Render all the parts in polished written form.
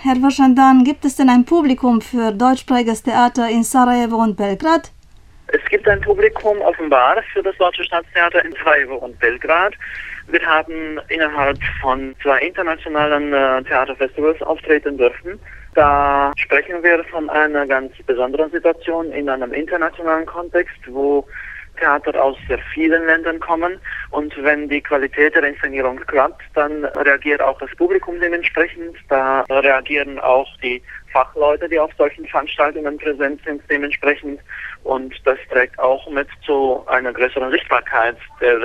Herr Vašandan, gibt es denn ein Publikum für deutschsprachiges Theater in Sarajevo und Belgrad? Es gibt ein Publikum offenbar für das Deutsche Staatstheater in Sarajevo und Belgrad. Wir haben innerhalb von 2 internationalen Theaterfestivals auftreten dürfen. Da sprechen wir von einer ganz besonderen Situation in einem internationalen Kontext, wo Theater aus sehr vielen Ländern kommen, und wenn die Qualität der Inszenierung klappt, dann reagiert auch das Publikum dementsprechend, da reagieren auch die Fachleute, die auf solchen Veranstaltungen präsent sind, dementsprechend, und das trägt auch mit zu einer größeren Sichtbarkeit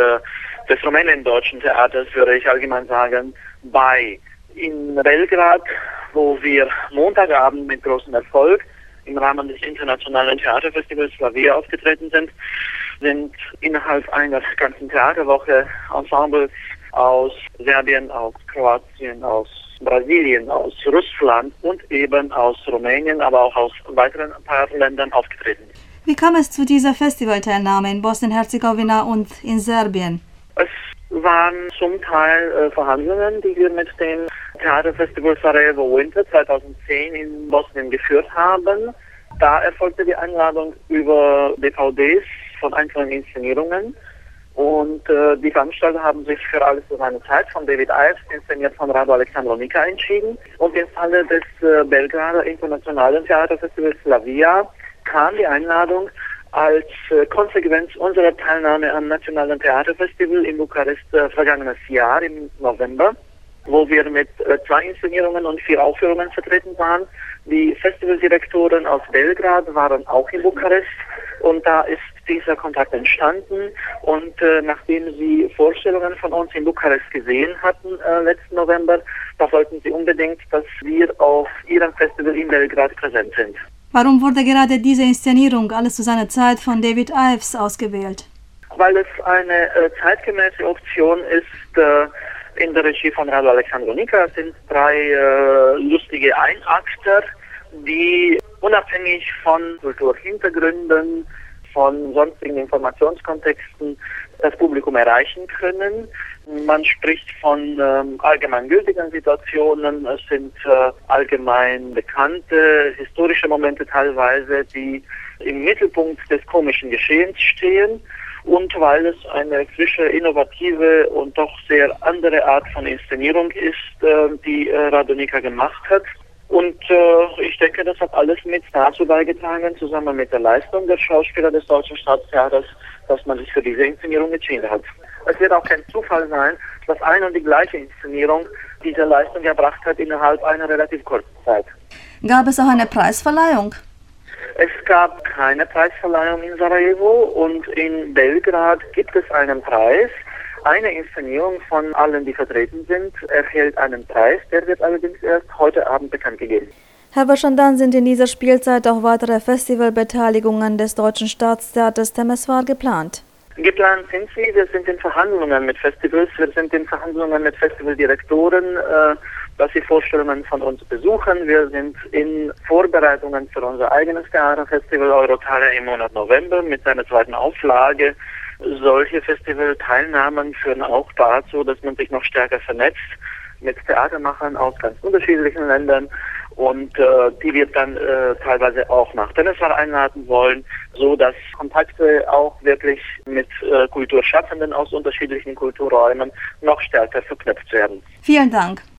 des rumänien-deutschen Theaters, würde ich allgemein sagen, bei. In Belgrad, wo wir Montagabend mit großem Erfolg im Rahmen des internationalen Theaterfestivals Slavia aufgetreten sind innerhalb einer ganzen Theaterwoche Ensembles aus Serbien, aus Kroatien, aus Brasilien, aus Russland und eben aus Rumänien, aber auch aus weiteren paar Ländern aufgetreten. Wie kam es zu dieser Festivalteilnahme in Bosnien-Herzegowina und in Serbien? Es waren zum Teil Verhandlungen, die wir mit dem Theaterfestival Sarajevo Winter 2010 in Bosnien geführt haben. Da erfolgte die Einladung über DVDs von einzelnen Inszenierungen, und die Veranstalter haben sich für Alles zu seiner Zeit von David Ives, inszeniert von Rado Aleksandronika, entschieden, und im Falle des Belgrader Internationalen Theaterfestivals Slavia kam die Einladung als Konsequenz unserer Teilnahme am Nationalen Theaterfestival in Bukarest vergangenes Jahr im November, wo wir mit 2 Inszenierungen und 4 Aufführungen vertreten waren. Die Festivaldirektoren aus Belgrad waren auch in Bukarest, und da ist dieser Kontakt entstanden, und nachdem sie Vorstellungen von uns in Bukarest gesehen hatten letzten November, da wollten sie unbedingt, dass wir auf ihrem Festival in Belgrad präsent sind. Warum wurde gerade diese Inszenierung Alles zu seiner Zeit von David Ives ausgewählt? Weil es eine zeitgemäße Option ist. In der Regie von Rado Aleksandronika sind 3 lustige Einakter, die unabhängig von Kulturhintergründen, von sonstigen Informationskontexten das Publikum erreichen können. Man spricht von allgemeingültigen Situationen, es sind allgemein bekannte historische Momente teilweise, die im Mittelpunkt des komischen Geschehens stehen. Und weil es eine frische, innovative und doch sehr andere Art von Inszenierung ist, die Radonika gemacht hat. Und ich denke, das hat alles mit dazu beigetragen, zusammen mit der Leistung der Schauspieler des Deutschen Staatstheaters, dass man sich für diese Inszenierung entschieden hat. Es wird auch kein Zufall sein, dass eine und die gleiche Inszenierung diese Leistung erbracht hat innerhalb einer relativ kurzen Zeit. Gab es auch eine Preisverleihung? Es gab keine Preisverleihung in Sarajevo, und in Belgrad gibt es einen Preis. Eine Inszenierung von allen, die vertreten sind, erhält einen Preis, der wird allerdings erst heute Abend bekannt gegeben. Herr Vašandan, sind in dieser Spielzeit auch weitere Festivalbeteiligungen des Deutschen Staatstheaters Temesvar geplant? Geplant sind sie. Wir sind in Verhandlungen mit Festivals, wir sind in Verhandlungen mit Festivaldirektoren, dass sie Vorstellungen von uns besuchen. Wir sind in Vorbereitungen für unser eigenes Theaterfestival Eurotale im Monat November mit seiner 2. Auflage. Solche Festivalteilnahmen führen auch dazu, dass man sich noch stärker vernetzt mit Theatermachern aus ganz unterschiedlichen Ländern, und die wir dann teilweise auch nach Temesvar einladen wollen, so dass Kontakte auch wirklich mit Kulturschaffenden aus unterschiedlichen Kulturräumen noch stärker verknüpft werden. Vielen Dank.